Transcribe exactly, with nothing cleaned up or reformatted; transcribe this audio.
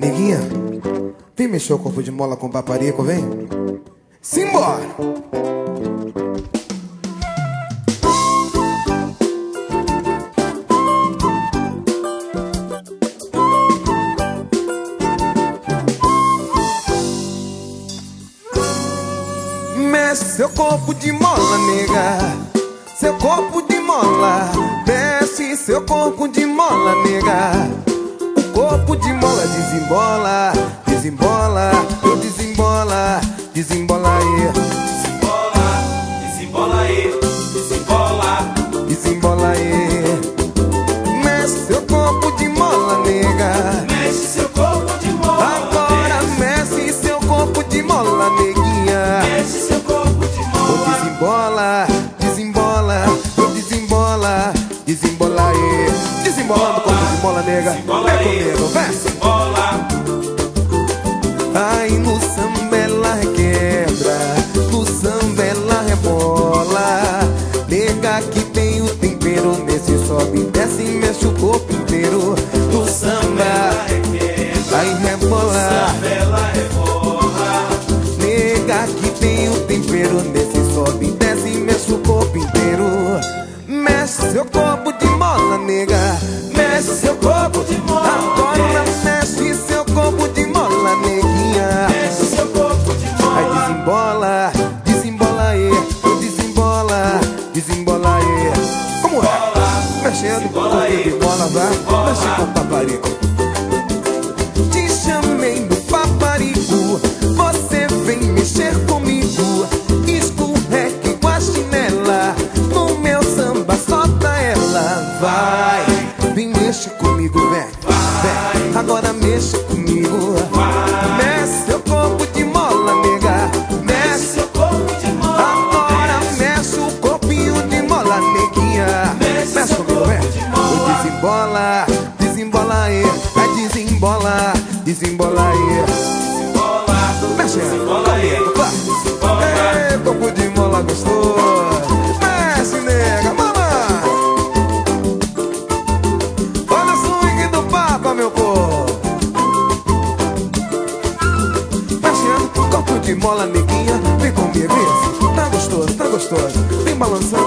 Neguinha, vem mexer o corpo de mola com paparico, vem. Simbora! Mexe seu corpo de mola, nega. Seu corpo de mola. Mexe seu corpo de mola, nega. O corpo de mola desembola, desembola, eu desembola, desembola aí. Desembola, desembola aí, desembola, desembola aí. Mexe seu corpo de mola, nega. Mexe seu corpo de mola. Agora mexe seu corpo de mola, neguinha. Mexe seu corpo de mola. Oh, desembola, desembola, eu desembola, desembola aí. Desembolando o corpo de mola, nega. Desembola Vem aí, comigo, vem. desembola. Ai, no samba ela requebra, no samba ela rebola. Nega que tem o tempero, nesse sobe e desce e mexe o corpo inteiro. No samba, aí rebola. Ela rebola. Nega que tem o tempero, nesse sobe e desce e mexe o corpo inteiro. Mexe seu corpo de mola, nega. Mexe seu corpo de mola. Agora mexe seu corpo de mola, neguinha. Mexe seu corpo de mola. Aí desembola, desembola aí, eu desembola, desembola aí. Como é? Mexendo com o corpo de mola, vai. Mexe com o paparico. Te chamei no paparico, você vem mexer comigo. Escorregue com a chinela, no meu samba solta ela. Vai, vem mexe comigo, vem, vem. Agora mexe comigo. Mexe seu corpo de mola, nega. Mexe Seu corpo de mola. agora, mexe o corpinho de mola, neguinha. Mexe comigo, vem. Oh, desembola, desembola aí, é desembola, desembola aí. Mexe comigo, vai. Ei, corpo de mola gostoso. Mexe, nega, mamãe. Olha o swing do Papa, meu povo. Mexendo, corpo de mola, neguinha. Vem comigo, isso. Tá gostoso, tá gostoso. Vem balançando.